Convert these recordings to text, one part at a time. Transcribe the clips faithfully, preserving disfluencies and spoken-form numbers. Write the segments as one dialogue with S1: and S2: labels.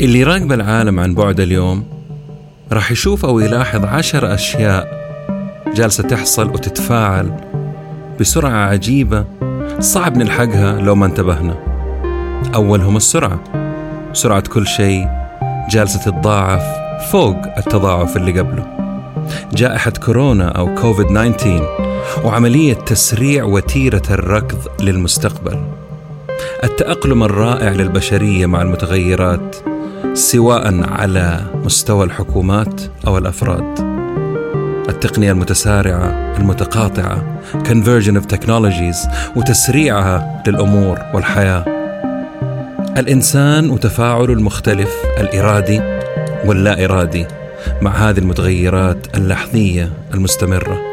S1: اللي يراقب العالم عن بعد اليوم راح يشوف أو يلاحظ عشر أشياء جالسة تحصل وتتفاعل بسرعة عجيبة صعب نلحقها لو ما انتبهنا. أولهم السرعة، سرعة كل شيء جالسة تتضاعف فوق التضاعف اللي قبله. جائحة كورونا أو كوفيد تسعة عشر وعملية تسريع وتيرة الركض للمستقبل. التأقلم الرائع للبشرية مع المتغيرات سواء على مستوى الحكومات أو الأفراد. التقنية المتسارعة المتقاطعة conversion of technologies وتسريعها للأمور والحياة. الإنسان وتفاعله المختلف الإرادي واللا إرادي مع هذه المتغيرات اللحظية المستمرة.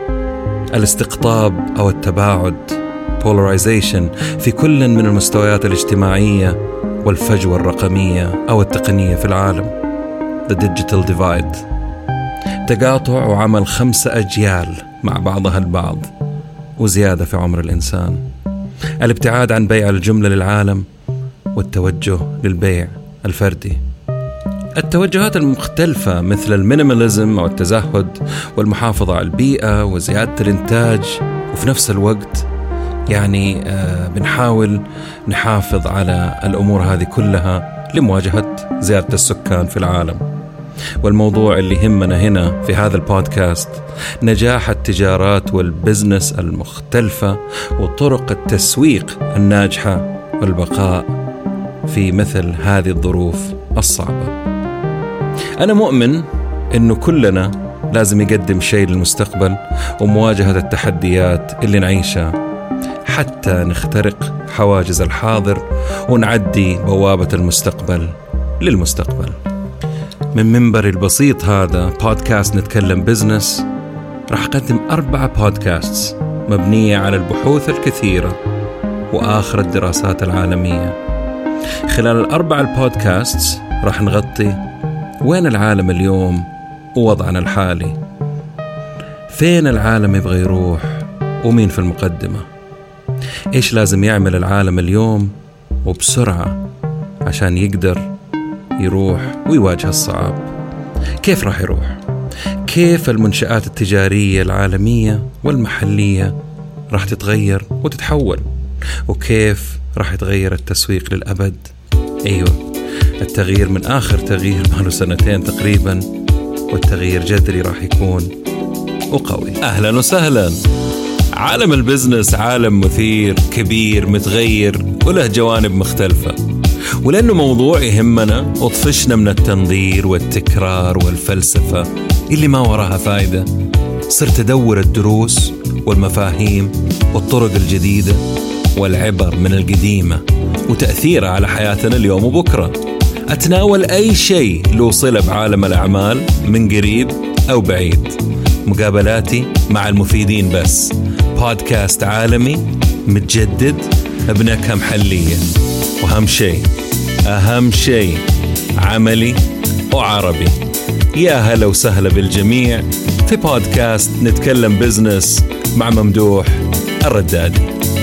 S1: الاستقطاب أو التباعد polarization في كل من المستويات الاجتماعية والفجوة الرقمية أو التقنية في العالم. The digital divide، تقاطع وعمل خمسة أجيال مع بعضها البعض وزيادة في عمر الإنسان. الابتعاد عن بيع الجملة للعالم والتوجه للبيع الفردي. التوجهات المختلفة مثل المينيماليزم أو التزهد والمحافظة على البيئة وزيادة الإنتاج، وفي نفس الوقت يعني آه بنحاول نحافظ على الأمور هذه كلها لمواجهة زيادة السكان في العالم. والموضوع اللي يهمنا هنا في هذا البودكاست نجاح التجارات والبزنس المختلفة وطرق التسويق الناجحة والبقاء في مثل هذه الظروف الصعبة. أنا مؤمن إنه كلنا لازم يقدم شيء للمستقبل ومواجهة التحديات اللي نعيشها حتى نخترق حواجز الحاضر ونعدي بوابة المستقبل للمستقبل. من منبري البسيط هذا بودكاست نتكلم بزنس راح أقدم أربعة بودكاستس مبنية على البحوث الكثيرة وآخر الدراسات العالمية. خلال الأربع البودكاستس راح نغطي وين العالم اليوم ووضعنا الحالي، فين العالم يبغى يروح ومين في المقدمة، إيش لازم يعمل العالم اليوم وبسرعة عشان يقدر يروح ويواجه الصعاب، كيف راح يروح، كيف المنشآت التجارية العالمية والمحلية راح تتغير وتتحول، وكيف راح يتغير التسويق للأبد. أيوة، التغيير من آخر تغيير ماله سنتين تقريبا، والتغيير جذري راح يكون وقوي. أهلا وسهلا. عالم البزنس عالم مثير كبير متغير وله جوانب مختلفة، ولأنه موضوع يهمنا وطفشنا من التنظير والتكرار والفلسفة اللي ما وراها فايدة، صرت أدور الدروس والمفاهيم والطرق الجديدة والعبر من القديمة وتأثيرها على حياتنا اليوم وبكرة. أتناول أي شيء له صلة بعالم الأعمال من قريب أو بعيد. مقابلاتي مع المفيدين بس. بودكاست عالمي متجدد بنكهة محلية، وأهم شيء أهم شيء عملي وعربي. يا هلا وسهلا بالجميع في بودكاست نتكلم بزنس مع ممدوح الردادي.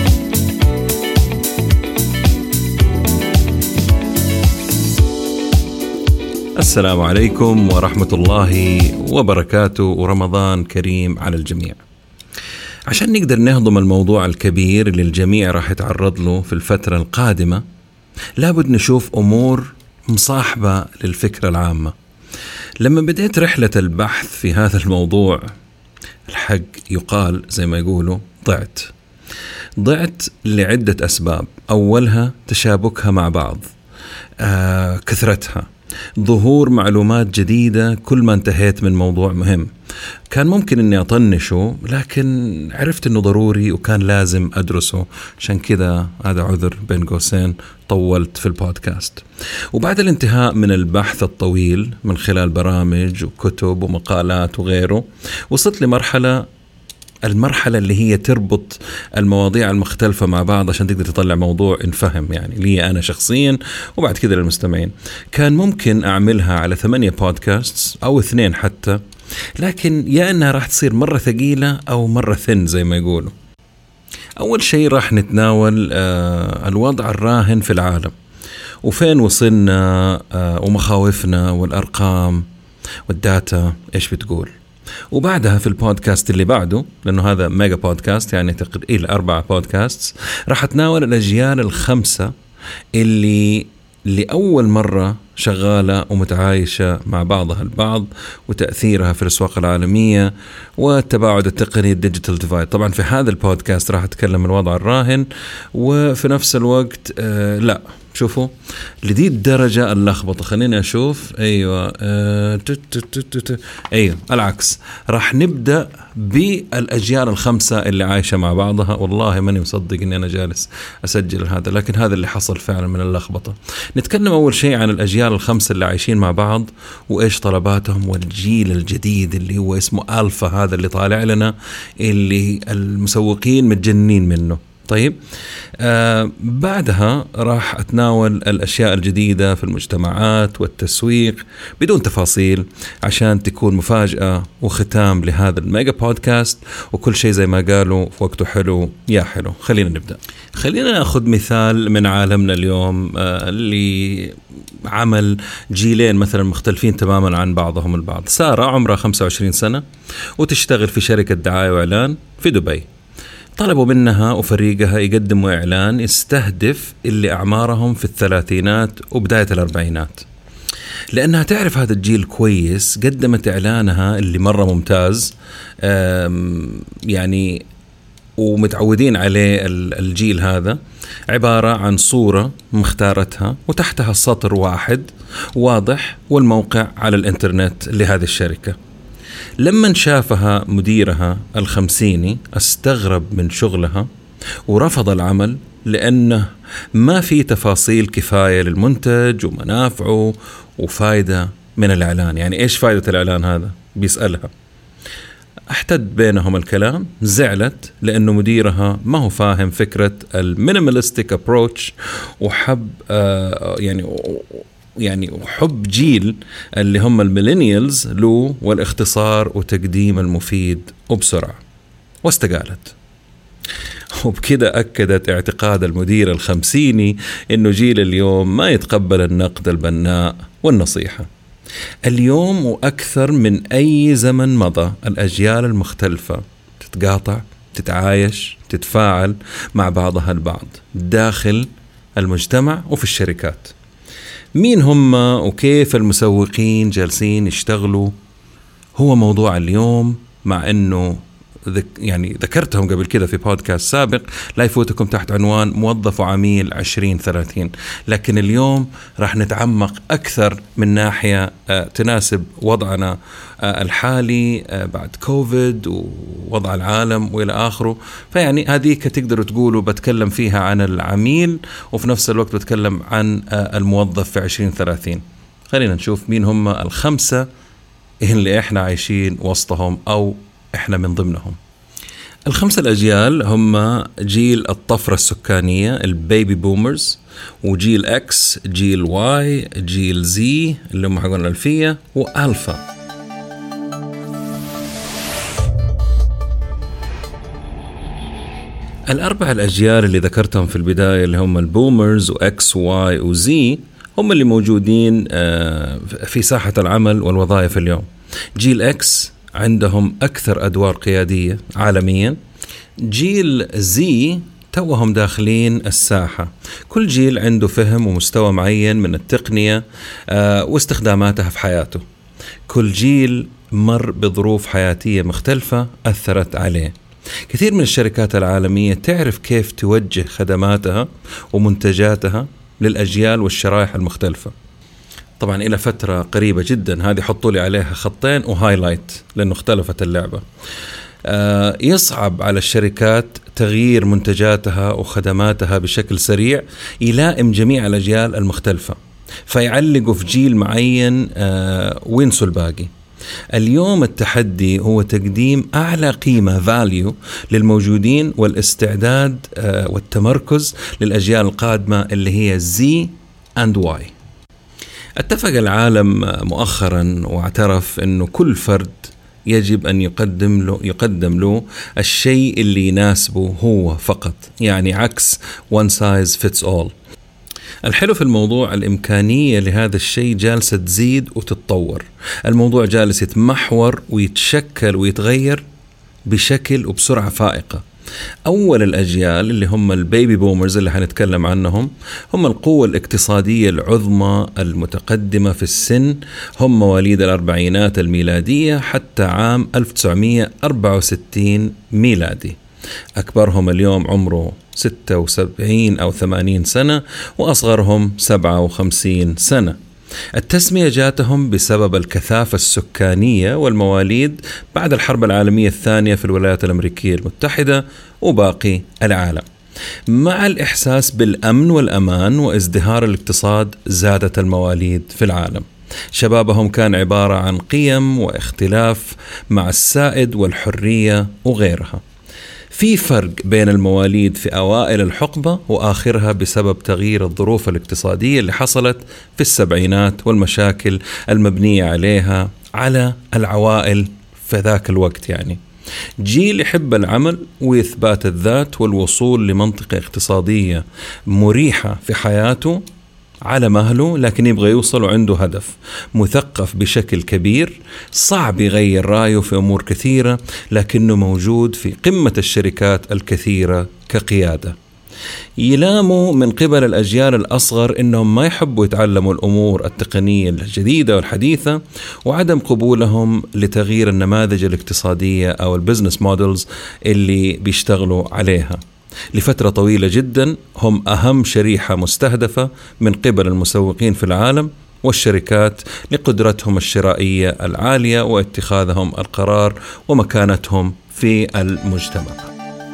S1: السلام عليكم ورحمة الله وبركاته، ورمضان كريم على الجميع. عشان نقدر نهضم الموضوع الكبير اللي الجميع راح يتعرض له في الفترة القادمة، لابد نشوف أمور مصاحبة للفكرة العامة. لما بديت رحلة البحث في هذا الموضوع، الحق يقال زي ما يقولوا ضعت ضعت لعدة أسباب. أولها تشابكها مع بعض، آه كثرتها، ظهور معلومات جديدة كل ما انتهيت من موضوع مهم. كان ممكن أني أطنشه، لكن عرفت أنه ضروري وكان لازم أدرسه، عشان كذا هذا عذر بين قوسين طولت في البودكاست. وبعد الانتهاء من البحث الطويل من خلال برامج وكتب ومقالات وغيره، وصلت لمرحلة المرحلة اللي هي تربط المواضيع المختلفة مع بعض عشان تقدر تطلع موضوع انفهم، يعني لي أنا شخصيا وبعد كده للمستمعين. كان ممكن أعملها على ثمانية بودكاست أو اثنين حتى، لكن يا أنها راح تصير مرة ثقيلة أو مرة ثن زي ما يقولوا. أول شيء راح نتناول آه الوضع الراهن في العالم، وفين وصلنا ومخاوفنا والأرقام والداتا إيش بتقول. وبعدها في البودكاست اللي بعده، لأنه هذا ميجا بودكاست يعني تقريبا أربعة بودكاست، راح أتناول الأجيال الخمسة اللي لأول مرة شغالة ومتعايشة مع بعضها البعض وتأثيرها في الأسواق العالمية والتباعد التقني الديجيتال ديفايد. طبعا في هذا البودكاست راح أتكلم الوضع الراهن، وفي نفس الوقت آه لا شوفوا لدي الدرجة اللخبطة. خليني أشوف. أيوة آه أيوة العكس، راح نبدأ بالأجيال الخمسة اللي عايشة مع بعضها. والله ماني مصدق إني أنا جالس أسجل هذا، لكن هذا اللي حصل فعلا من اللخبطة. نتكلم أول شيء عن الأجيال الخمسة اللي عايشين مع بعض وإيش طلباتهم، والجيل الجديد اللي هو اسمه ألفا، هذا اللي طالع لنا اللي المسوقين متجنين منه. طيب آه بعدها راح أتناول الأشياء الجديدة في المجتمعات والتسويق بدون تفاصيل عشان تكون مفاجأة وختام لهذا الميجا بودكاست، وكل شيء زي ما قالوا في وقته حلو يا حلو. خلينا نبدأ. خلينا نأخذ مثال من عالمنا اليوم آه اللي عمل جيلين مثلا مختلفين تماما عن بعضهم البعض. سارة عمرها خمسة وعشرين سنة وتشتغل في شركة دعاية وإعلان في دبي. طلبوا منها وفريقها يقدموا إعلان يستهدف اللي أعمارهم في الثلاثينات وبداية الأربعينات. لأنها تعرف هذا الجيل كويس، قدمت إعلانها اللي مرة ممتاز يعني ومتعودين عليه الجيل هذا، عبارة عن صورة مختارتها وتحتها سطر واحد واضح والموقع على الإنترنت لهذه الشركة. لما شافها مديرها الخمسيني استغرب من شغلها ورفض العمل، لأنه ما في تفاصيل كفاية للمنتج ومنافعه وفائدة من الإعلان. يعني إيش فائدة الإعلان هذا؟ بيسألها. احتد بينهم الكلام، زعلت لأنه مديرها ما هو فاهم فكرة المينيماليستيك أبروتش وحب آه يعني يعني حب جيل اللي هم الميلينيالز له والاختصار وتقديم المفيد وبسرعة، واستقالت. وبكده أكدت اعتقاد المدير الخمسيني إنه جيل اليوم ما يتقبل النقد البناء والنصيحة. اليوم وأكثر من أي زمن مضى الأجيال المختلفة تتقاطع، تتعايش، تتفاعل مع بعضها البعض داخل المجتمع وفي الشركات. مين هم وكيف المسوقين جالسين يشتغلوا هو موضوع اليوم، مع أنه ذك يعني ذكرتهم قبل كده في بودكاست سابق، لا يفوتكم تحت عنوان موظف وعميل عشرين ثلاثين. لكن اليوم راح نتعمق أكثر من ناحية تناسب وضعنا الحالي بعد كوفيد ووضع العالم وإلى آخره. فيعني هذه تقدروا تقولوا بتكلم فيها عن العميل وفي نفس الوقت بتكلم عن الموظف في عشرين ثلاثين. خلينا نشوف مين هم الخمسة اللي إحنا عايشين وسطهم أو إحنا من ضمنهم. الخمسة الأجيال هم جيل الطفرة السكانية البيبي بومرز، وجيل إكس، جيل واي، جيل زي اللي هم حقون الألفية، وألفا. الأربع الأجيال اللي ذكرتهم في البداية اللي هم البومرز وإكس واي وزي هم اللي موجودين في ساحة العمل والوظائف اليوم. جيل إكس عندهم أكثر أدوار قيادية عالميا. جيل زي توهم داخلين الساحة. كل جيل عنده فهم ومستوى معين من التقنية واستخداماتها في حياته. كل جيل مر بظروف حياتية مختلفة أثرت عليه. كثير من الشركات العالمية تعرف كيف توجه خدماتها ومنتجاتها للأجيال والشرائح المختلفة. طبعا إلى فترة قريبة جدا هذه حطوا لي عليها خطين وهايلايت لأنه اختلفت اللعبة. آه يصعب على الشركات تغيير منتجاتها وخدماتها بشكل سريع يلائم جميع الأجيال المختلفة، فيعلقوا في جيل معين آه وينسوا الباقي. اليوم التحدي هو تقديم أعلى قيمة value للموجودين والاستعداد آه والتمركز للأجيال القادمة اللي هي Z and Y. اتفق العالم مؤخرا واعترف أنه كل فرد يجب أن يقدم له, يقدم له الشيء اللي يناسبه هو فقط، يعني عكس one size fits all. الحلو في الموضوع الإمكانية لهذا الشيء جالسة تزيد وتتطور. الموضوع جالس يتمحور ويتشكل ويتغير بشكل وبسرعة فائقة. أول الأجيال اللي هم البيبي بومرز اللي حنتكلم عنهم هم القوة الاقتصادية العظمى المتقدمة في السن، هم مواليد الأربعينات الميلادية حتى عام ألف وتسعمائة وأربعة وستين ميلادي. أكبرهم اليوم عمره ستة وسبعين أو ثمانين سنة، وأصغرهم سبعة وخمسين سنة. التسمية جاتهم بسبب الكثافة السكانية والمواليد بعد الحرب العالمية الثانية في الولايات الأمريكية المتحدة وباقي العالم. مع الإحساس بالأمن والأمان وازدهار الاقتصاد زادت المواليد في العالم. شبابهم كان عبارة عن قيم واختلاف مع السائد والحرية وغيرها. في فرق بين المواليد في أوائل الحقبة وآخرها بسبب تغيير الظروف الاقتصادية اللي حصلت في السبعينات والمشاكل المبنية عليها على العوائل في ذاك الوقت. يعني جيل يحب العمل وإثبات الذات والوصول لمنطقة اقتصادية مريحة في حياته على مهله، لكن يبغى يوصل وعنده هدف. مثقف بشكل كبير، صعب يغير رأيه في أمور كثيرة، لكنه موجود في قمة الشركات الكثيرة كقيادة. يلاموا من قبل الأجيال الأصغر إنهم ما يحبوا يتعلموا الأمور التقنية الجديدة والحديثة، وعدم قبولهم لتغيير النماذج الاقتصادية أو البزنس مودلز اللي بيشتغلوا عليها. لفترة طويلة جدا هم أهم شريحة مستهدفة من قبل المسوقين في العالم والشركات لقدرتهم الشرائية العالية واتخاذهم القرار ومكانتهم في المجتمع.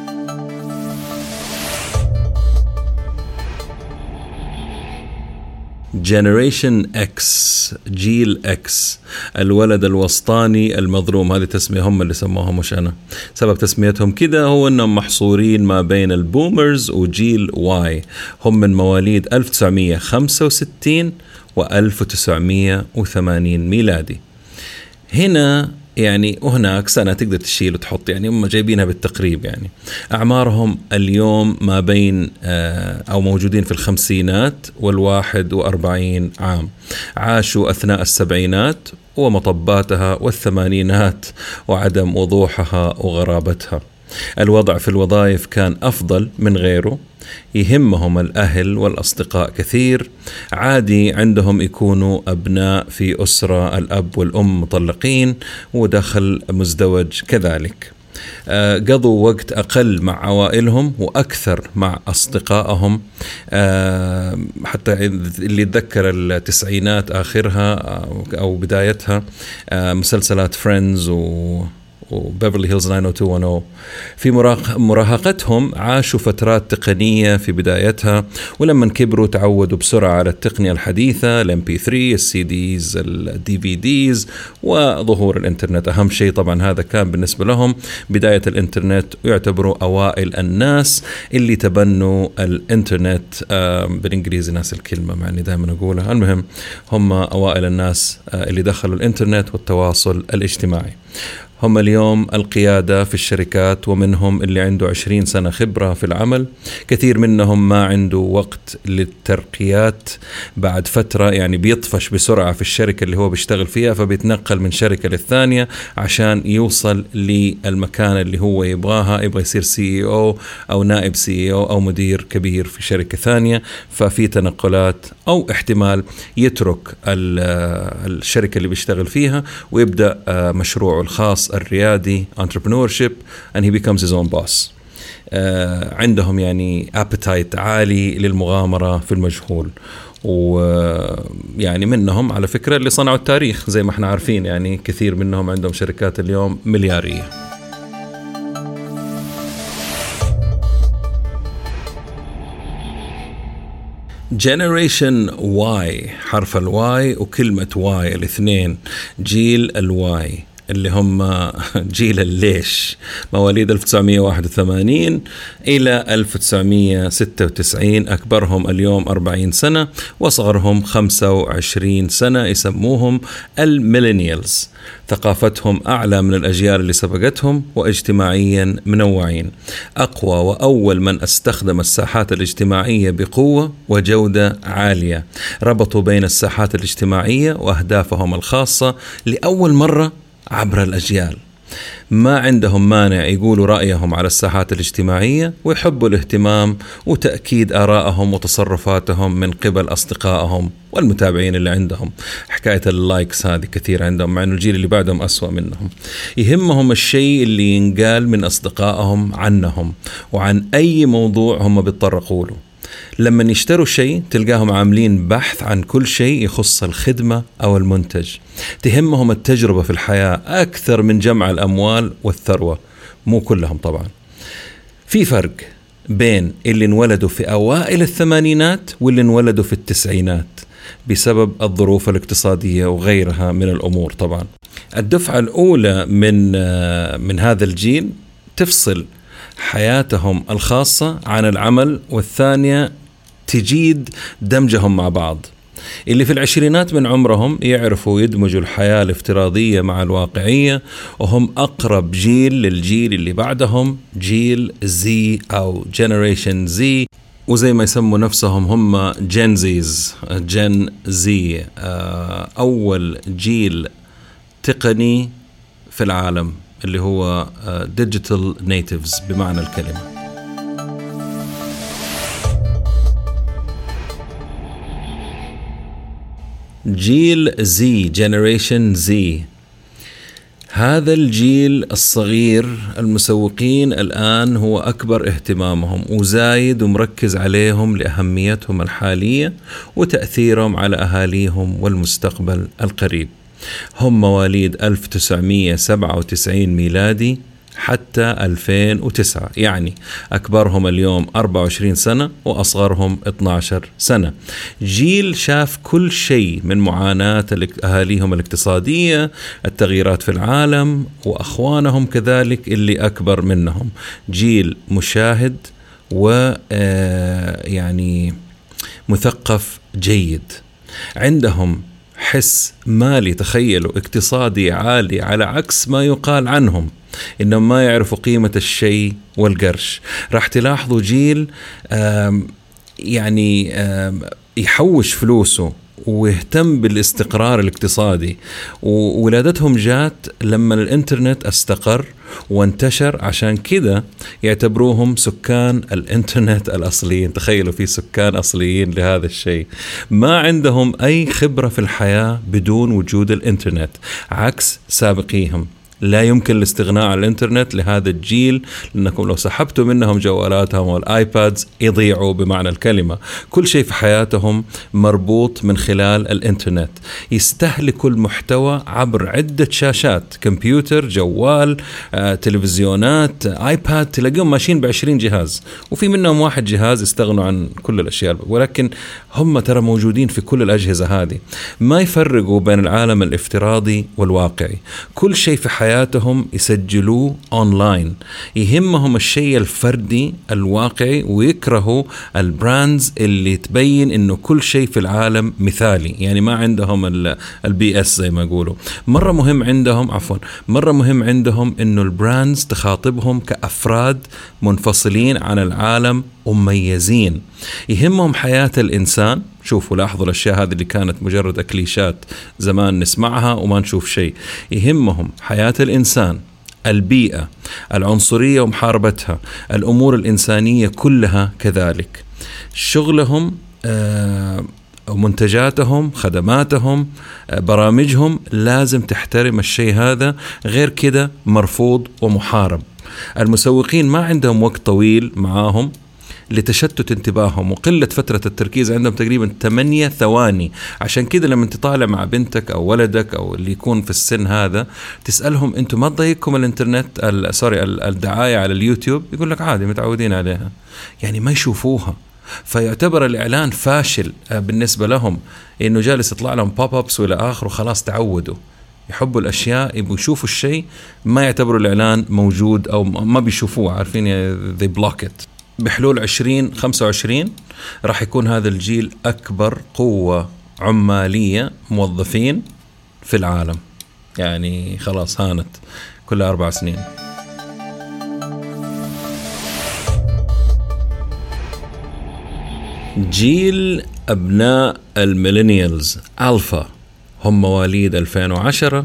S1: Generation X، جيل X، الولد الوسطاني المظلوم. هذه تسمية هم اللي سموها مش أنا. سبب تسميتهم كده هو أنهم محصورين ما بين البومرز وجيل Y. هم من مواليد ألف وتسعمائة وخمسة وستين وألف وتسعمائة وثمانين ميلادي. هنا يعني وهناك سنة تقدر تشيل وتحط، يعني هم جايبينها بالتقريب. يعني أعمارهم اليوم ما بين أو موجودين في الخمسينات والواحد وأربعين عام. عاشوا أثناء السبعينات ومطباتها والثمانينات وعدم وضوحها وغرابتها. الوضع في الوظائف كان أفضل من غيره، يهمهم الأهل والأصدقاء كثير، عادي عندهم يكونوا أبناء في أسرة الأب والأم مطلقين ودخل مزدوج كذلك. قضوا وقت أقل مع عوائلهم وأكثر مع أصدقائهم. حتى اللي يتذكر التسعينات آخرها أو بدايتها مسلسلات فريندز و وبيفرلي هيلز تسعة اثنين واحد صفر. في مراهقتهم عاشوا فترات تقنية في بدايتها، ولما كبروا تعودوا بسرعة على التقنية الحديثة، الام بي ثري، السي ديز، الدي في ديز، وظهور الانترنت. أهم شيء طبعا هذا كان بالنسبة لهم بداية الانترنت، ويعتبروا أوائل الناس اللي تبنوا الانترنت. بالإنجليزي ناس الكلمة مع أني دائما أقولها، المهم هم أوائل الناس اللي دخلوا الانترنت والتواصل الاجتماعي. هم اليوم القيادة في الشركات، ومنهم اللي عنده عشرين سنة خبرة في العمل. كثير منهم ما عنده وقت للترقيات بعد فترة، يعني بيطفش بسرعة في الشركة اللي هو بيشتغل فيها، فبيتنقل من شركة للثانية عشان يوصل للمكان اللي هو يبغاها. يبغى يصير سي او أو نائب سي او أو مدير كبير في شركة ثانية، ففي تنقلات، أو احتمال يترك الشركة اللي بيشتغل فيها ويبدأ مشروعه الخاص الريادي entrepreneurship and he becomes his own boss. آه عندهم يعني appetite عالي للمغامرة في المجهول. ويعني منهم على فكرة اللي صنعوا التاريخ زي ما احنا عارفين، يعني كثير منهم عندهم شركات اليوم مليارية. Generation Y، حرف الواي وكلمة واي الاثنين، جيل الواي. اللي هم جيل الليش، مواليد ألف وتسعمية وواحد وثمانين إلى ألف وتسعمية وستة وتسعين، أكبرهم اليوم أربعين سنة وأصغرهم خمسة وعشرين سنة، يسموهم الميلينيالز. ثقافتهم أعلى من الأجيال اللي سبقتهم، واجتماعيا منوعين. أقوى وأول من استخدم الساحات الاجتماعية بقوة وجودة عالية، ربطوا بين الساحات الاجتماعية وأهدافهم الخاصة لأول مرة عبر الأجيال. ما عندهم مانع يقولوا رأيهم على الساحات الاجتماعية، ويحبوا الاهتمام وتأكيد آرائهم وتصرفاتهم من قبل أصدقائهم والمتابعين اللي عندهم. حكاية اللايكس هذه كثير عندهم، مع أن الجيل اللي بعدهم أسوأ منهم. يهمهم الشيء اللي ينقال من أصدقائهم عنهم وعن أي موضوع هم بيتطرقوا له. لما يشتروا شيء تلقاهم عاملين بحث عن كل شيء يخص الخدمة أو المنتج. تهمهم التجربة في الحياة أكثر من جمع الأموال والثروة، مو كلهم طبعا. في فرق بين اللي انولدوا في أوائل الثمانينات واللي انولدوا في التسعينات بسبب الظروف الاقتصادية وغيرها من الأمور. طبعا الدفعة الأولى من من هذا الجيل تفصل حياتهم الخاصة عن العمل، والثانية تجيد دمجهم مع بعض. اللي في العشرينات من عمرهم يعرفوا يدمجوا الحياة الافتراضية مع الواقعية، وهم أقرب جيل للجيل اللي بعدهم، جيل زي أو جنريشن زي، وزي ما يسموا نفسهم هم جن زيز، جن زي، أول جيل تقني في العالم، اللي هو digital natives بمعنى الكلمة. جيل زي، generation زي، هذا الجيل الصغير المسوقين الآن هو أكبر اهتمامهم، وزايد ومركز عليهم لأهميتهم الحالية وتأثيرهم على أهاليهم والمستقبل القريب. هم مواليد ألف وتسعمية وسبعة وتسعين ميلادي حتى ألفين وتسعة، يعني أكبرهم اليوم أربعة وعشرين سنة وأصغرهم اثني عشر سنة. جيل شاف كل شيء من معاناة أهاليهم الاقتصادية، التغييرات في العالم، وأخوانهم كذلك اللي أكبر منهم. جيل مشاهد ويعني مثقف جيد، عندهم حس مالي، تخيلوا، اقتصادي عالي، على عكس ما يقال عنهم إنهم ما يعرفوا قيمة الشيء والقرش. راح تلاحظوا جيل آم يعني آم يحوش فلوسه ويهتم بالاستقرار الاقتصادي، وولادتهم جات لما الانترنت استقر وانتشر، عشان كده يعتبروهم سكان الانترنت الأصليين. تخيلوا في سكان أصليين لهذا الشيء، ما عندهم أي خبرة في الحياة بدون وجود الانترنت، عكس سابقيهم. لا يمكن الاستغناء عن الانترنت لهذا الجيل، لأنكم لو سحبتوا منهم جوالاتهم والآيبادز يضيعوا بمعنى الكلمة. كل شيء في حياتهم مربوط من خلال الانترنت. يستهلكوا المحتوى عبر عدة شاشات، كمبيوتر، جوال، آه، تلفزيونات، آيباد، تلاقيهم ماشيين بعشرين جهاز، وفي منهم واحد جهاز يستغنوا عن كل الأشياء، ولكن هم ترى موجودين في كل الأجهزة هذه. ما يفرقوا بين العالم الافتراضي والواقعي، كل شيء في حياتهم حياتهم يسجلوه أونلاين. يهمهم الشيء الفردي الواقعي، ويكرهوا البراندز اللي تبين إنه كل شيء في العالم مثالي، يعني ما عندهم البي اس زي ما يقولوا. مرة مهم عندهم عفوا مرة مهم عندهم إنه البراندز تخاطبهم كأفراد منفصلين عن العالم ومميزين. يهمهم حياة الإنسان. شوفوا لاحظوا الأشياء هذه اللي كانت مجرد أكليشات زمان نسمعها وما نشوف شيء. يهمهم حياة الإنسان، البيئة، العنصرية ومحاربتها، الأمور الإنسانية كلها كذلك. شغلهم آه منتجاتهم، خدماتهم، برامجهم لازم تحترم الشيء هذا، غير كده مرفوض ومحارب. المسوقين ما عندهم وقت طويل معاهم لتشتت انتباههم، وقلة فترة التركيز عندهم تقريبا ثمانية ثواني. عشان كده لما تطالع مع بنتك أو ولدك أو اللي يكون في السن هذا، تسألهم أنتم ما تضايقكم الانترنت سوري الدعاية على اليوتيوب؟ يقول لك عادي متعودين عليها، يعني ما يشوفوها. فيعتبر الإعلان فاشل بالنسبة لهم، إنه جالس يطلع لهم بوب أبس وإلى آخر وخلاص تعودوا. يحبوا الأشياء، يبقوا يشوفوا الشيء ما يعتبروا الإعلان موجود أو ما بيشوفوه، عارفين they block it. بحلول عشرين خمسة وعشرين راح يكون هذا الجيل أكبر قوة عمالية موظفين في العالم، يعني خلاص هانت كل أربع سنين. جيل أبناء الميلينيالز ألفا هم مواليد ألفين وعشرة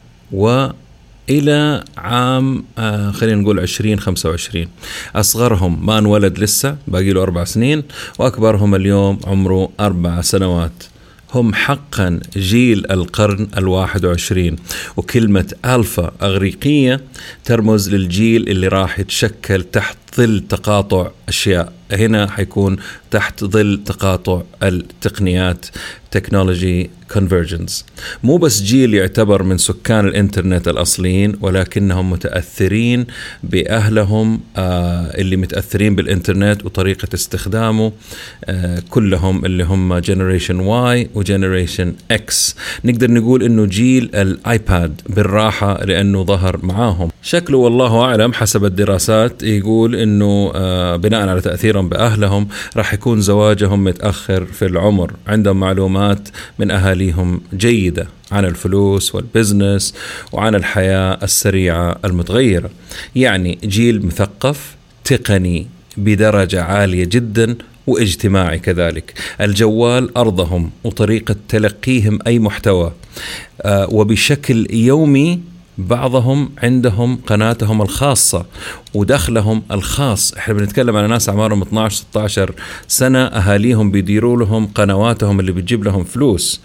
S1: وإلى عام آه خلينا نقول عشرين خمسة وعشرين. أصغرهم ما انولد لسه، باقي له أربع سنين، وأكبرهم اليوم عمره أربع سنوات. هم حقا جيل القرن الواحد وعشرين، وكلمة ألفا أغريقية ترمز للجيل اللي راح يتشكل تحت ظل تقاطع أشياء. هنا حيكون تحت ظل تقاطع التقنيات technology convergence. مو بس جيل يعتبر من سكان الانترنت الأصليين، ولكنهم متأثرين بأهلهم آه اللي متأثرين بالانترنت وطريقة استخدامه، آه كلهم اللي هم generation Y و generation X. نقدر نقول إنه جيل الآيباد بالراحة لأنه ظهر معاهم. شكله والله أعلم حسب الدراسات يقول إنه آه بناء على تأثيرهم بأهلهم راح يكون زواجهم متأخر في العمر، عندهم معلومات من أهاليهم جيدة عن الفلوس والبزنس وعن الحياة السريعة المتغيرة. يعني جيل مثقف تقني بدرجة عالية جدا واجتماعي كذلك. الجوال أرضهم وطريقة تلقيهم أي محتوى، آه وبشكل يومي بعضهم عندهم قناتهم الخاصة ودخلهم الخاص. احنا بنتكلم على ناس عمرهم اثنا عشر ستة عشر سنة أهاليهم بيديروا لهم قنواتهم اللي بتجيب لهم فلوس.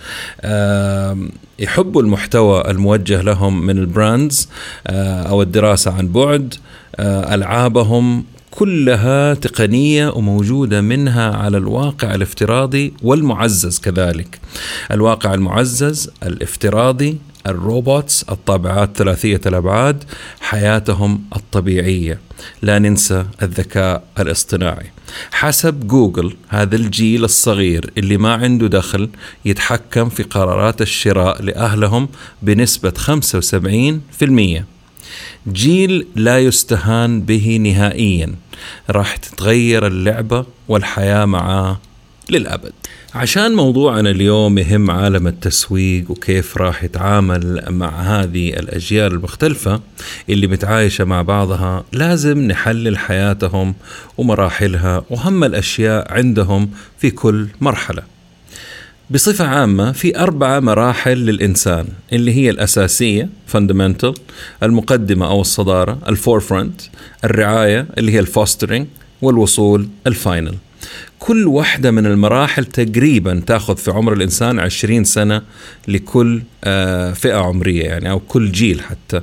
S1: يحبوا المحتوى الموجه لهم من البراندز أو الدراسة عن بعد. ألعابهم كلها تقنية وموجودة منها على الواقع الافتراضي والمعزز كذلك. الواقع المعزز الافتراضي، الروبوتس، الطابعات ثلاثية الأبعاد، حياتهم الطبيعية. لا ننسى الذكاء الاصطناعي. حسب جوجل هذا الجيل الصغير اللي ما عنده دخل يتحكم في قرارات الشراء لأهلهم بنسبة خمسة وسبعين بالمئة. جيل لا يستهان به نهائيا، راح تتغير اللعبة والحياة معاه للأبد. عشان موضوعنا اليوم يهم عالم التسويق وكيف راح يتعامل مع هذه الأجيال المختلفة اللي متعايشة مع بعضها، لازم نحلل حياتهم ومراحلها وهم الأشياء عندهم في كل مرحلة. بصفة عامة في أربعة مراحل للإنسان اللي هي الأساسية fundamental، المقدمة أو الصدارة الforefront، الرعاية اللي هي الfostering، والوصول الفاينل. كل واحدة من المراحل تقريبا تأخذ في عمر الإنسان عشرين سنة لكل فئة عمرية يعني، أو كل جيل حتى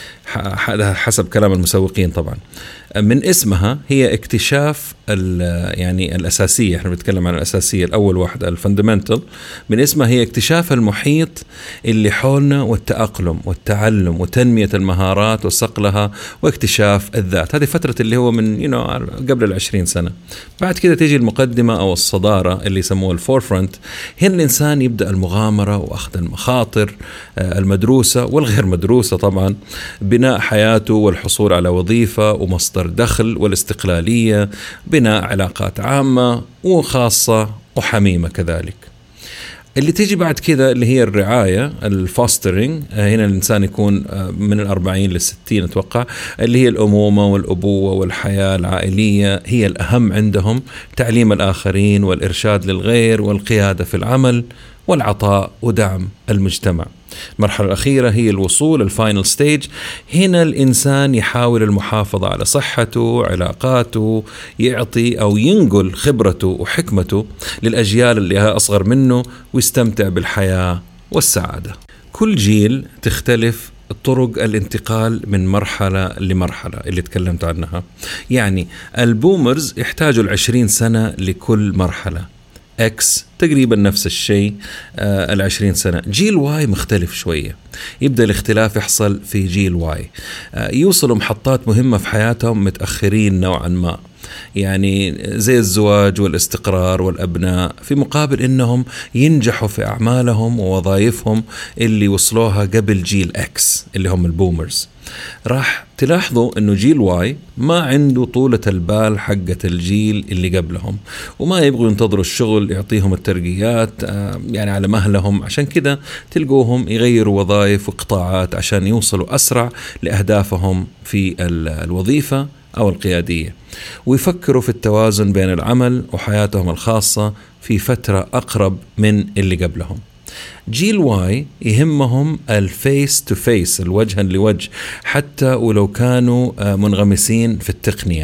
S1: حسب كلام المسوقين طبعا. من اسمها هي اكتشاف يعني الأساسية، احنا بنتكلم عن الأساسية الأول واحدة الفندمنتال. من اسمها هي اكتشاف المحيط اللي حولنا والتأقلم والتعلم وتنمية المهارات وصقلها واكتشاف الذات. هذه فترة اللي هو من you know قبل العشرين سنة. بعد كده تيجي المقدمة أو الصدارة اللي يسموها الفورفرونت. هنا الإنسان يبدأ المغامرة وأخذ المخاطر المدروسة والغير مدروسة طبعا، بناء حياته والحصول على وظيفة ومصدر دخل والاستقلالية، بناء علاقات عامة وخاصة وحميمة كذلك. اللي تيجي بعد كده اللي هي الرعاية الفاسترينج. هنا الإنسان يكون من الأربعين للستين أتوقع، اللي هي الأمومة والأبوة والحياة العائلية هي الأهم عندهم، تعليم الآخرين والإرشاد للغير والقيادة في العمل والعطاء ودعم المجتمع. المرحلة الأخيرة هي الوصول الفاينل ستيج. هنا الإنسان يحاول المحافظة على صحته، علاقاته، يعطي أو ينقل خبرته وحكمته للأجيال اللي أصغر منه ويستمتع بالحياة والسعادة. كل جيل تختلف طرق الانتقال من مرحلة لمرحلة اللي تكلمت عنها. يعني البومرز يحتاجوا العشرين سنة لكل مرحلة، اكس تقريبا نفس الشيء آه العشرين سنة. جيل واي مختلف شوية، يبدأ الاختلاف يحصل في جيل واي. آه يوصلوا محطات مهمة في حياتهم متأخرين نوعا ما. يعني زي الزواج والاستقرار والأبناء، في مقابل إنهم ينجحوا في أعمالهم ووظائفهم اللي وصلوها قبل جيل إكس اللي هم البومرز. راح تلاحظوا إنه جيل واي ما عنده طولة البال حقة الجيل اللي قبلهم، وما يبغوا ينتظروا الشغل يعطيهم الترقيات يعني على مهلهم، عشان كده تلقوهم يغيروا وظائف وقطاعات عشان يوصلوا أسرع لأهدافهم في الوظيفة أو القيادية، ويفكروا في التوازن بين العمل وحياتهم الخاصة في فترة أقرب من اللي قبلهم. جيل واي يهمهم الفيس تو فيس، الوجها لوجه، حتى ولو كانوا منغمسين في التقنية.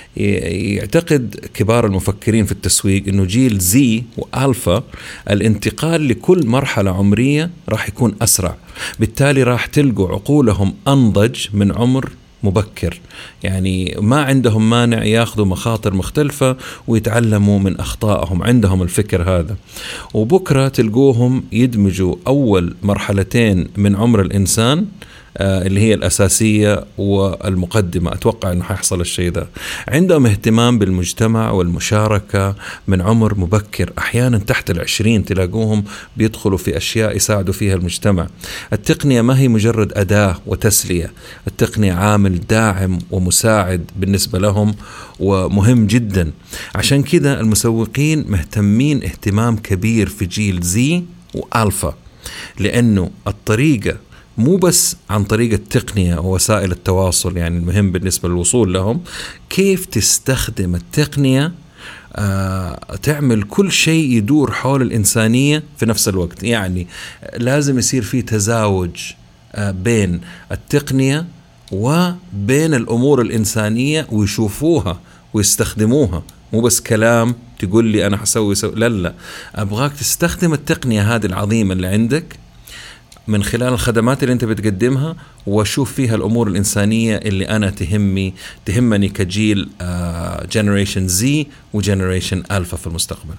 S1: يعتقد كبار المفكرين في التسويق إنه جيل زي وألفا الانتقال لكل مرحلة عمرية راح يكون أسرع، بالتالي راح تلقوا عقولهم أنضج من عمر مبكر، يعني ما عندهم مانع ياخذوا مخاطر مختلفة ويتعلموا من أخطائهم، عندهم الفكر هذا. وبكرة تلقوهم يدمجوا أول مرحلتين من عمر الإنسان اللي هي الأساسية والمقدمة، أتوقع أنه حيحصل الشيء ذا. عندهم اهتمام بالمجتمع والمشاركة من عمر مبكر، أحيانا تحت العشرين تلاقوهم بيدخلوا في أشياء يساعدوا فيها المجتمع. التقنية ما هي مجرد أداة وتسلية، التقنية عامل داعم ومساعد بالنسبة لهم ومهم جدا. عشان كذا المسوقين مهتمين اهتمام كبير في جيل زي وألفا، لأنه الطريقة مو بس عن طريق التقنية ووسائل التواصل، يعني المهم بالنسبة للوصول لهم كيف تستخدم التقنية آه تعمل كل شيء يدور حول الإنسانية في نفس الوقت. يعني لازم يصير في تزاوج آه بين التقنية وبين الأمور الإنسانية، ويشوفوها ويستخدموها، مو بس كلام تقول لي أنا حسوي سو... لا لا، أبغاك تستخدم التقنية هذه العظيمة اللي عندك من خلال الخدمات اللي أنت بتقدمها، وشوف فيها الأمور الإنسانية اللي أنا تهمني تهمني كجيل جنريشن زي وجنريشن ألفا في المستقبل.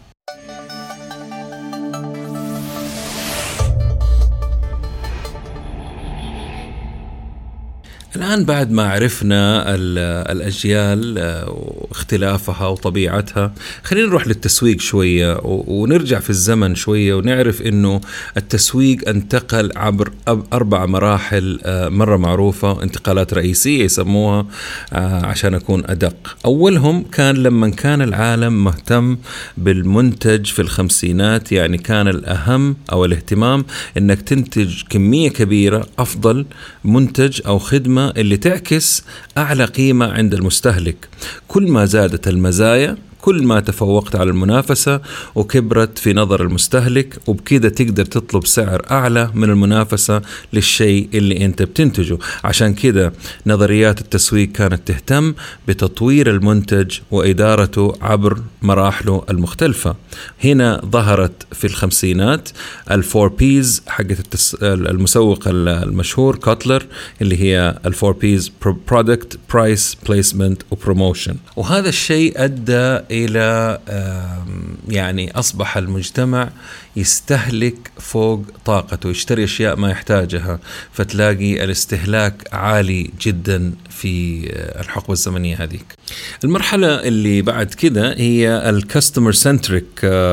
S1: الآن بعد ما عرفنا الأجيال واختلافها وطبيعتها، خلينا نروح للتسويق شوية ونرجع في الزمن شوية ونعرف إنه التسويق انتقل عبر أربع مراحل مرة معروفة، انتقالات رئيسية يسموها عشان أكون أدق. أولهم كان لما كان العالم مهتم بالمنتج في الخمسينات، يعني كان الأهم أو الاهتمام إنك تنتج كمية كبيرة أفضل منتج أو خدمة اللي تعكس أعلى قيمة عند المستهلك. كل ما زادت المزايا كل ما تفوقت على المنافسة وكبرت في نظر المستهلك، وبكده تقدر تطلب سعر أعلى من المنافسة للشيء اللي أنت بتنتجه. عشان كده نظريات التسويق كانت تهتم بتطوير المنتج وإدارته عبر مراحله المختلفة. هنا ظهرت في الخمسينات الفور بيز حقت التس... المسوق المشهور كوتلر، اللي هي الفور بيز: Product, Price, Placement وPromotion. وهذا الشيء أدى إلى يعني أصبح المجتمع يستهلك فوق طاقته، يشتري أشياء ما يحتاجها، فتلاقي الاستهلاك عالي جدا في الحقبة الزمنية هذيك. المرحلة اللي بعد كده هي الكاستمر سنتريك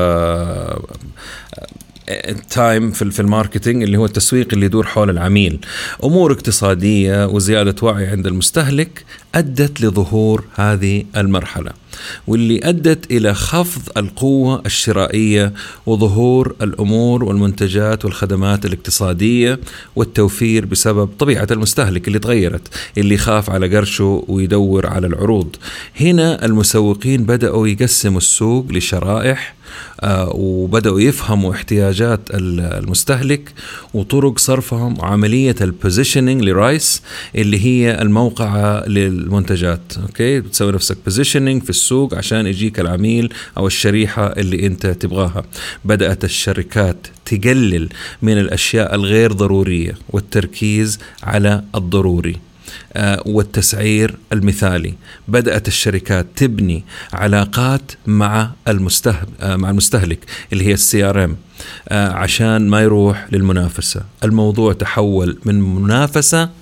S1: تايم في الماركتينج، اللي هو التسويق اللي يدور حول العميل. أمور اقتصادية وزيادة وعي عند المستهلك أدت لظهور هذه المرحلة، واللي أدت إلى خفض القوة الشرائية وظهور الأمور والمنتجات والخدمات الاقتصادية والتوفير بسبب طبيعة المستهلك اللي تغيرت، اللي يخاف على قرشه ويدور على العروض. هنا المسوقين بدأوا يقسموا السوق لشرائح، آه وبدأوا يفهموا احتياجات المستهلك وطرق صرفهم، وعملية البوزيشنينج لرايس اللي هي الموقعة للمنتجات. أوكي، بتسوي نفسك بوزيشنينج في السوق عشان يجيك العميل أو الشريحة اللي أنت تبغاها. بدأت الشركات تقلل من الأشياء الغير ضرورية والتركيز على الضروري والتسعير المثالي. بدأت الشركات تبني علاقات مع المستهلك مع المستهلك اللي هي السي ار ام عشان ما يروح للمنافسة. الموضوع تحول من منافسة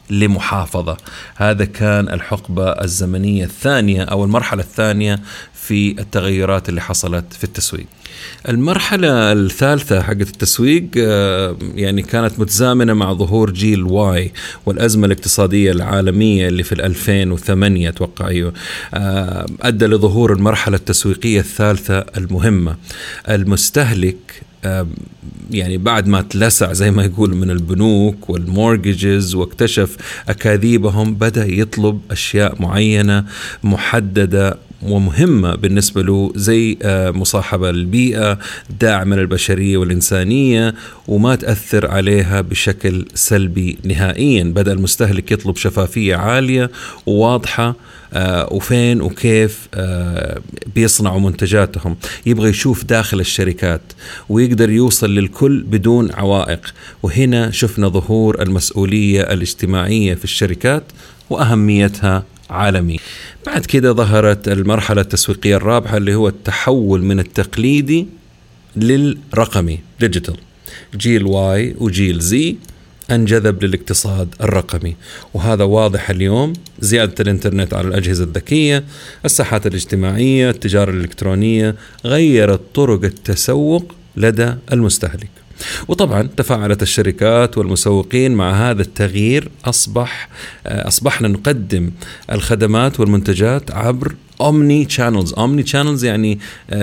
S1: لمحافظة. هذا كان الحقبة الزمنية الثانية أو المرحلة الثانية في التغيرات اللي حصلت في التسويق. المرحلة الثالثة حق التسويق يعني كانت متزامنة مع ظهور جيل واي والأزمة الاقتصادية العالمية اللي في الألفين وثمانية أتوقع أيوه أدى لظهور المرحلة التسويقية الثالثة المهمة. المستهلك يعني بعد ما تلسع زي ما يقول من البنوك والمورجيجز واكتشف أكاذيبهم، بدأ يطلب أشياء معينة محددة ومهمة بالنسبة له، زي مصاحبة البيئة، داعم البشرية والإنسانية، وما تأثر عليها بشكل سلبي نهائيا. بدأ المستهلك يطلب شفافية عالية وواضحة آه وفين وكيف آه بيصنعوا منتجاتهم. يبغى يشوف داخل الشركات ويقدر يوصل للكل بدون عوائق. وهنا شفنا ظهور المسؤولية الاجتماعية في الشركات وأهميتها عالمي. بعد كده ظهرت المرحلة التسويقية الرابعة اللي هو التحول من التقليدي للرقمي ديجيتال. جيل واي وجيل زي انجذب للاقتصاد الرقمي، وهذا واضح اليوم. زيادة الانترنت على الأجهزة الذكية، الساحات الاجتماعية، التجارة الإلكترونية غيرت طرق التسوق لدى المستهلك. وطبعا تفاعلت الشركات والمسوقين مع هذا التغيير. أصبح أصبحنا نقدم الخدمات والمنتجات عبر أومني تشانلز. أومني تشانلز يعني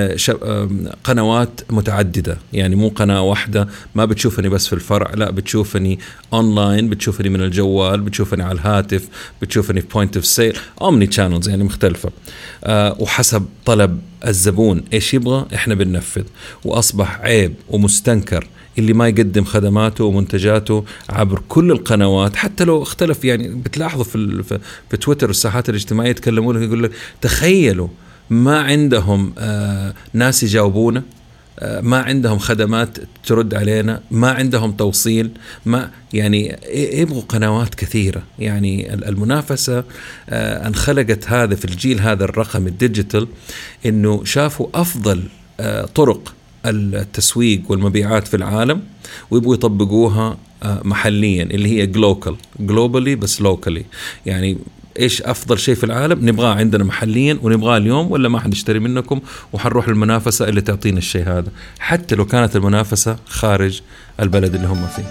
S1: قنوات متعددة، يعني مو قناة واحدة ما بتشوفني بس في الفرع، لا بتشوفني أونلاين، بتشوفني من الجوال، بتشوفني على الهاتف، بتشوفني في بوينت اوف سيل. أومني تشانلز يعني مختلفة، وحسب طلب الزبون إيش يبغى إحنا بننفذ. وأصبح عيب ومستنكر اللي ما يقدم خدماته ومنتجاته عبر كل القنوات، حتى لو اختلف. يعني بتلاحظوا في في تويتر والساحات الاجتماعية يتكلموا لك، يقول لك تخيلوا ما عندهم آه ناس يجاوبونا، آه ما عندهم خدمات ترد علينا، ما عندهم توصيل، ما يعني يبغوا قنوات كثيرة. يعني المنافسة آه انخلقت هذا في الجيل هذا الرقم الديجيتال، إنه شافوا أفضل آه طرق التسويق والمبيعات في العالم ويبغوا يطبقوها محليا، اللي هي global globally بس locally. يعني إيش أفضل شيء في العالم نبغاه عندنا محليا ونبغاه اليوم، ولا ما حد يشتري منكم وحنروح للمنافسة اللي تعطينا الشيء هذا، حتى لو كانت المنافسة خارج البلد اللي هم فيه.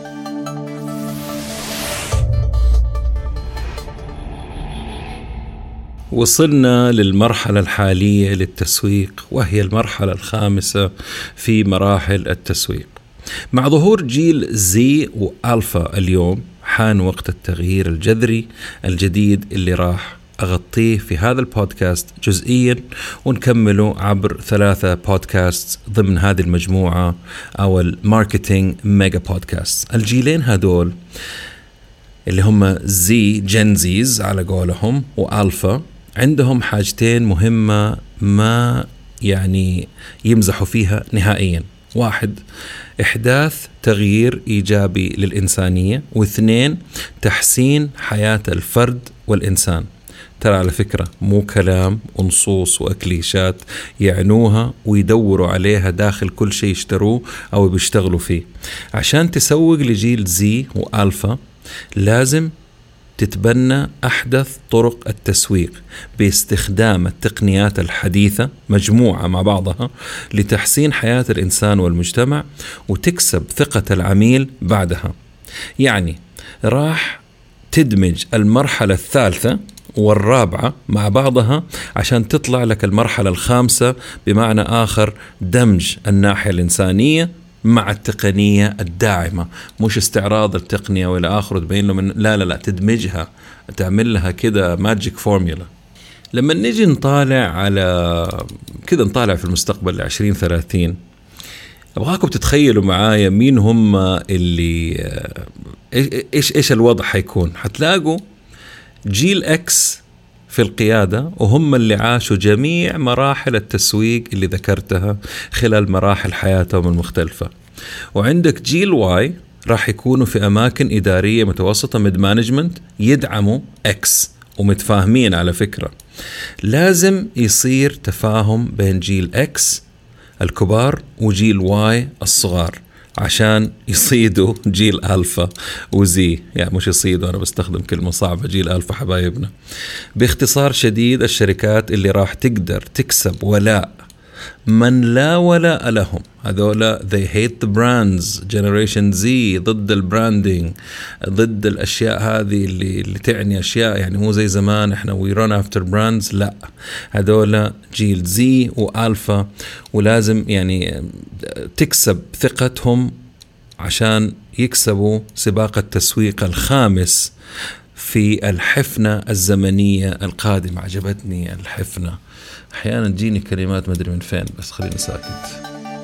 S1: وصلنا للمرحلة الحالية للتسويق، وهي المرحلة الخامسة في مراحل التسويق. مع ظهور جيل زي وألفا اليوم حان وقت التغيير الجذري الجديد اللي راح أغطيه في هذا البودكاست جزئيا، ونكمله عبر ثلاثة بودكاست ضمن هذه المجموعة أو الماركتينج ميجا بودكاست. الجيلين هدول اللي هم زي جنزيز على قولهم وألفا عندهم حاجتين مهمة ما يعني يمزحوا فيها نهائيا. واحد، إحداث تغيير إيجابي للإنسانية، واثنين، تحسين حياة الفرد والإنسان. ترى على فكرة مو كلام ونصوص وأكليشات يعنوها ويدوروا عليها داخل كل شيء يشتروه أو بيشتغلوا فيه. عشان تسوق لجيل زي وألفا لازم تتبنى أحدث طرق التسويق باستخدام التقنيات الحديثة مجموعة مع بعضها لتحسين حياة الإنسان والمجتمع وتكسب ثقة العميل بعدها. يعني راح تدمج المرحلة الثالثة والرابعة مع بعضها عشان تطلع لك المرحلة الخامسة، بمعنى آخر دمج الناحية الإنسانية مع التقنية الداعمة، مش استعراض التقنية وإلى آخره تبين له من لا لا لا تدمجها، تعمل لها كده ماجيك فورميولا. لما نيجي نطالع على كده نطالع في المستقبل لعشرين ثلاثين، أبغاكم تتخيلوا معايا مين هم اللي إيش إيش الوضع حيكون. حتلاقوا جيل إكس في القيادة، وهم اللي عاشوا جميع مراحل التسويق اللي ذكرتها خلال مراحل حياتهم المختلفة. وعندك جيل واي راح يكونوا في أماكن إدارية متوسطة ميد مانجمنت يدعموا إكس ومتفاهمين. على فكرة لازم يصير تفاهم بين جيل إكس الكبار وجيل واي الصغار عشان يصيدوا جيل ألفا وزي. يعني مش يصيدوا، أنا بستخدم كلمة صعبة، جيل ألفا حبايبنا. باختصار شديد، الشركات اللي راح تقدر تكسب ولاء من لا ولاء لهم، هذولا they hate the brands generation Z، ضد البراندينج، ضد الأشياء هذه اللي, اللي تعني أشياء، يعني مو زي زمان إحنا we run after brands، لا، هذولا جيل Z وألفا، ولازم يعني تكسب ثقتهم عشان يكسبوا سباق التسويق الخامس في الحفنة الزمنية القادمة. عجبتني الحفنة، أحيانا تجيني كلمات ما أدري من فين، بس خليني ساكت.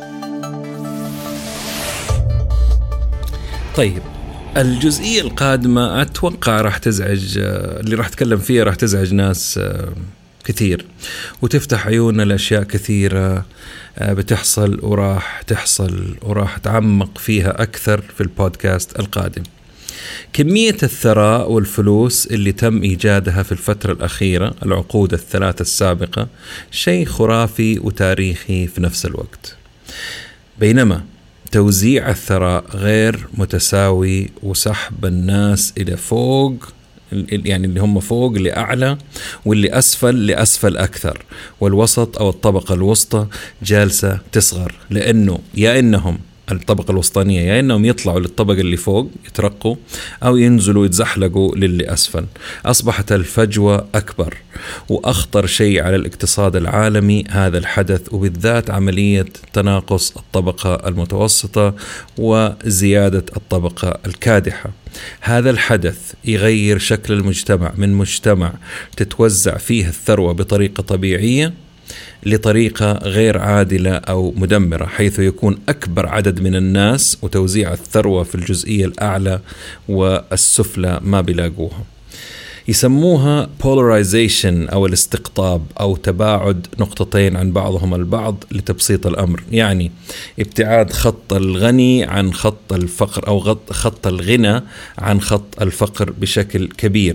S1: طيب، الجزئية القادمة أتوقع راح تزعج، اللي راح أتكلم فيها راح تزعج ناس كثير، وتفتح عيوننا لأشياء كثيرة بتحصل وراح تحصل، وراح أتعمق فيها أكثر في البودكاست القادم. كمية الثراء والفلوس اللي تم إيجادها في الفترة الأخيرة، العقود الثلاثة السابقة، شيء خرافي وتاريخي في نفس الوقت، بينما توزيع الثراء غير متساوي وسحب الناس إلى فوق، يعني اللي هم فوق لأعلى، واللي أسفل لأسفل أكثر، والوسط أو الطبقة الوسطى جالسة تصغر، لأنه يا إنهم الطبقة الوسطانية يا إنهم يطلعوا للطبقة اللي فوق يترقوا، أو ينزلوا يتزحلقوا للي أسفل. أصبحت الفجوة أكبر، وأخطر شيء على الاقتصاد العالمي هذا الحدث، وبالذات عملية تناقص الطبقة المتوسطة وزيادة الطبقة الكادحة. هذا الحدث يغير شكل المجتمع من مجتمع تتوزع فيه الثروة بطريقة طبيعية لطريقة غير عادلة أو مدمرة، حيث يكون أكبر عدد من الناس وتوزيع الثروة في الجزئية الأعلى والسفلى ما بيلاقوها. يسموها polarization أو الاستقطاب، أو تباعد نقطتين عن بعضهم البعض لتبسيط الأمر، يعني ابتعاد خط الغني عن خط الفقر، أو خط الغنى عن خط الفقر بشكل كبير.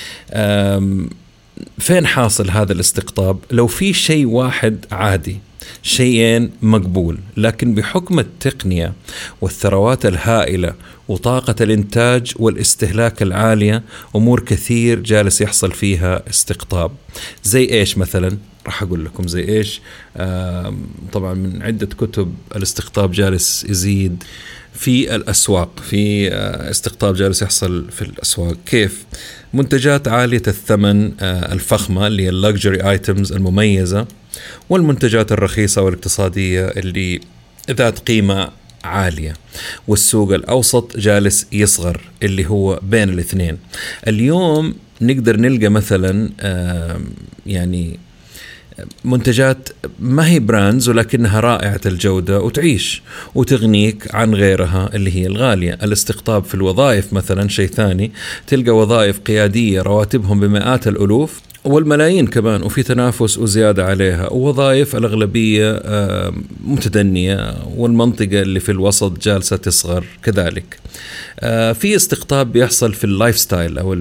S1: فين حاصل هذا الاستقطاب؟ لو في شيء واحد عادي، شيئين مقبول، لكن بحكم التقنية والثروات الهائلة وطاقة الإنتاج والاستهلاك العالية، أمور كثير جالس يحصل فيها استقطاب. زي إيش مثلا؟ راح أقول لكم زي إيش. طبعا من عدة كتب، الاستقطاب جالس يزيد في الأسواق، في استقطاب جالس يحصل في الأسواق. كيف؟ منتجات عالية الثمن الفخمة اللي هي اللكجري ايتمز المميزة، والمنتجات الرخيصة والاقتصادية اللي ذات قيمة عالية، والسوق الأوسط جالس يصغر اللي هو بين الاثنين. اليوم نقدر نلقى مثلا يعني منتجات ما هي براندز ولكنها رائعة الجودة وتعيش وتغنيك عن غيرها اللي هي الغالية. الاستقطاب في الوظائف مثلا شيء ثاني، تلقى وظائف قيادية رواتبهم بمئات الألوف والملايين كمان، وفي تنافس وزيادة عليها، ووظائف الأغلبية متدنية، والمنطقة اللي في الوسط جالسة تصغر كذلك. في استقطاب بيحصل في اللايف ستايل أو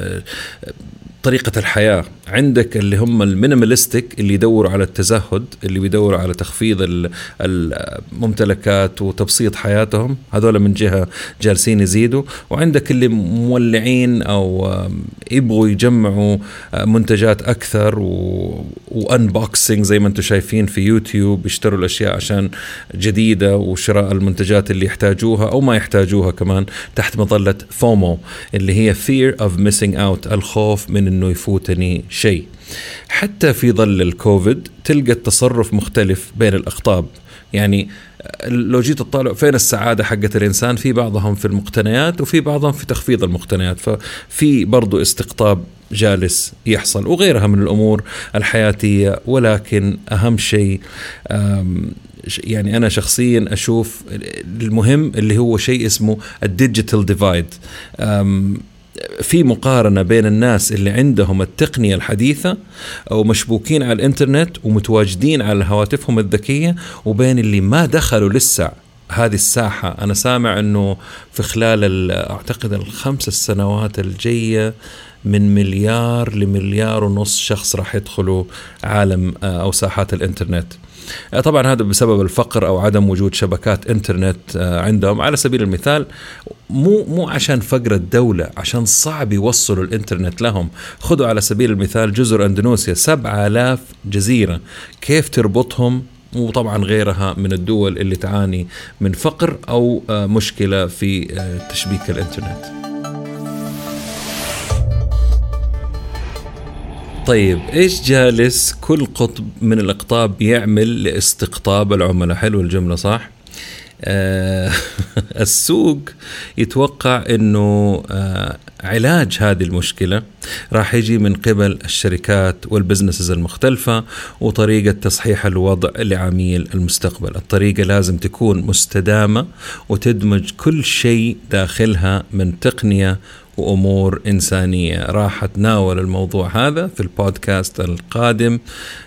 S1: طريقة الحياة. عندك اللي هم المينيماليستيك اللي يدوروا على التزهد، اللي بيدوروا على تخفيض الممتلكات وتبسيط حياتهم، هذول من جهة جالسين يزيدوا. وعندك اللي مولعين أو يبغوا يجمعوا منتجات أكثر وأنبوكسينج زي ما أنتم شايفين في يوتيوب، يشتروا الأشياء عشان جديدة، وشراء المنتجات اللي يحتاجوها أو ما يحتاجوها كمان، تحت مظلة فومو اللي هي fear of missing out، الخوف من أنه يفوتني شيء. حتى في ظل الكوفيد تلقى التصرف مختلف بين الأقطاب. يعني لو جيت تطالع فين السعادة حقت الإنسان، في بعضهم في المقتنيات وفي بعضهم في تخفيض المقتنيات، ففي برضو استقطاب جالس يحصل، وغيرها من الأمور الحياتية. ولكن أهم شيء يعني أنا شخصيا أشوف المهم اللي هو شيء اسمه الديجيتال ديفايد. في مقارنة بين الناس اللي عندهم التقنية الحديثة أو مشبوكين على الإنترنت ومتواجدين على هواتفهم الذكية، وبين اللي ما دخلوا لسه هذه الساحة. أنا سامع أنه في خلال أعتقد الخمس السنوات الجاية من مليار لمليار ونص شخص راح يدخلوا عالم أو ساحات الإنترنت. طبعا هذا بسبب الفقر أو عدم وجود شبكات إنترنت عندهم. على سبيل المثال مو مو عشان فقر الدولة، عشان صعب يوصلوا الإنترنت لهم. خذوا على سبيل المثال جزر أندونيسيا، سبعة آلاف جزيرة، كيف تربطهم؟ وطبعا غيرها من الدول اللي تعاني من فقر أو مشكلة في تشبيك الإنترنت. طيب إيش جالس كل قطب من الأقطاب يعمل لاستقطاب العملاء؟ حلو الجملة صح؟ آه السوق يتوقع أنه آه علاج هذه المشكلة راح يجي من قبل الشركات والبزنسز المختلفة وطريقة تصحيح الوضع لعميل المستقبل. الطريقة لازم تكون مستدامة وتدمج كل شيء داخلها من تقنية وأمور إنسانية. راح أتناول الموضوع هذا في البودكاست القادم،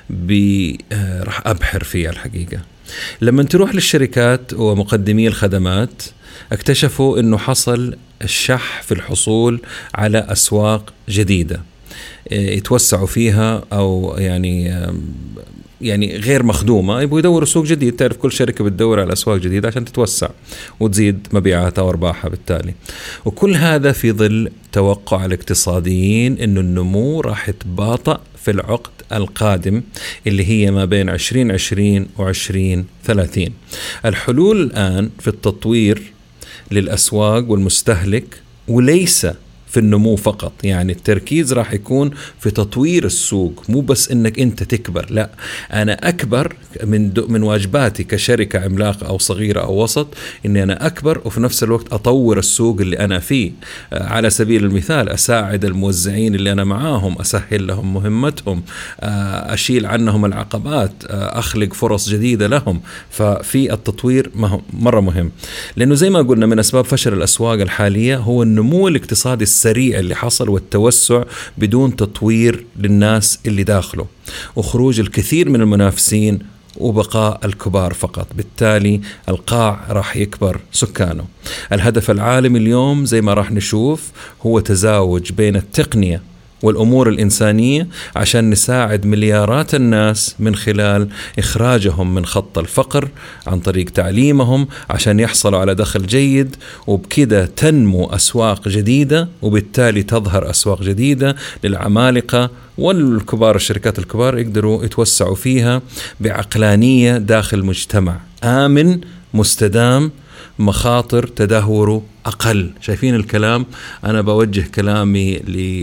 S1: راح أبحر فيه الحقيقة. لما تروح للشركات ومقدمي الخدمات اكتشفوا أنه حصل الشح في الحصول على أسواق جديدة يتوسعوا فيها، أو يعني يعني غير مخدومة، يبغوا يدوروا سوق جديد. تعرف كل شركة بتدور على أسواق جديدة عشان تتوسع وتزيد مبيعاتها وأرباحها بالتالي. وكل هذا في ظل توقع الاقتصاديين إنه النمو راح يتباطأ في العقد القادم اللي هي ما بين عشرين عشرين وعشرين ثلاثين. الحلول الآن في التطوير للأسواق والمستهلك، وليس في النمو فقط. يعني التركيز راح يكون في تطوير السوق، مو بس انك انت تكبر، لا، انا اكبر من من واجباتي كشركة عملاقة او صغيرة او وسط، اني انا اكبر وفي نفس الوقت اطور السوق اللي انا فيه. على سبيل المثال اساعد الموزعين اللي انا معاهم، اسهل لهم مهمتهم، اشيل عنهم العقبات، اخلق فرص جديدة لهم. ففي التطوير مرة مهم، لانه زي ما قلنا من اسباب فشل الاسواق الحالية هو النمو الاقتصادي السريع اللي حصل والتوسع بدون تطوير للناس اللي داخله، وخروج الكثير من المنافسين وبقاء الكبار فقط. بالتالي القاع راح يكبر سكانه. الهدف العالمي اليوم زي ما راح نشوف هو تزاوج بين التقنية والأمور الإنسانية عشان نساعد مليارات الناس من خلال إخراجهم من خط الفقر عن طريق تعليمهم عشان يحصلوا على دخل جيد، وبكده تنمو أسواق جديدة، وبالتالي تظهر أسواق جديدة للعمالقة والكبار. الشركات الكبار يقدروا يتوسعوا فيها بعقلانية داخل مجتمع آمن مستدام، مخاطر تدهوره أقل. شايفين الكلام؟ أنا بوجه كلامي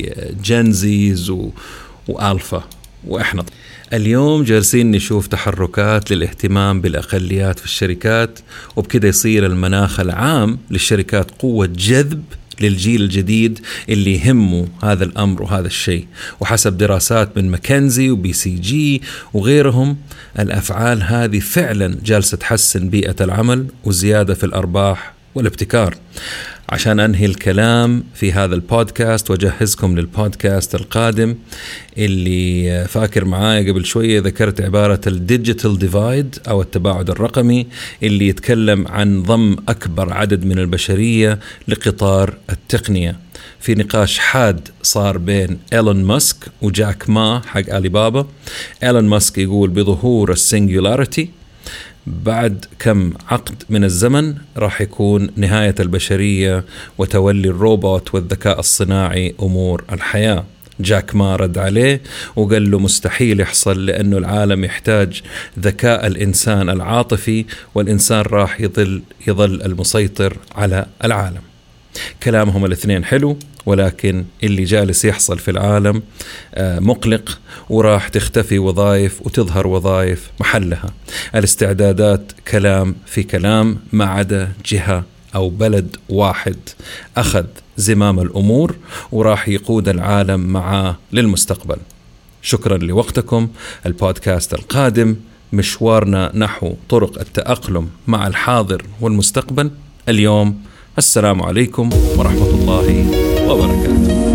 S1: لجنزيز و... وألفا. وإحنا اليوم جالسين نشوف تحركات للاهتمام بالأقليات في الشركات، وبكده يصير المناخ العام للشركات قوة جذب للجيل الجديد اللي يهمه هذا الأمر وهذا الشيء. وحسب دراسات من ماكنزي وبي سي جي وغيرهم، الأفعال هذه فعلا جالسة تحسن بيئة العمل وزيادة في الأرباح والابتكار. عشان أنهي الكلام في هذا البودكاست وجهزكم للبودكاست القادم اللي فاكر معايا قبل شوية ذكرت عبارة الديجيتال ديفايد أو التباعد الرقمي، اللي يتكلم عن ضم أكبر عدد من البشرية لقطار التقنية. في نقاش حاد صار بين إيلون ماسك وجاك ما حق آلي بابا. إيلون ماسك يقول بظهور السينجولاريتي بعد كم عقد من الزمن راح يكون نهاية البشرية وتولي الروبوت والذكاء الصناعي أمور الحياة. جاك ما رد عليه وقال له مستحيل يحصل، لأنه العالم يحتاج ذكاء الإنسان العاطفي، والإنسان راح يظل يظل المسيطر على العالم. كلامهم الاثنين حلو، ولكن اللي جالس يحصل في العالم مقلق، وراح تختفي وظائف وتظهر وظائف محلها. الاستعدادات كلام في كلام، ما عدا جهة أو بلد واحد أخذ زمام الأمور وراح يقود العالم معاه للمستقبل. شكرا لوقتكم. البودكاست القادم مشوارنا نحو طرق التأقلم مع الحاضر والمستقبل. اليوم السلام عليكم ورحمة الله وبركاته.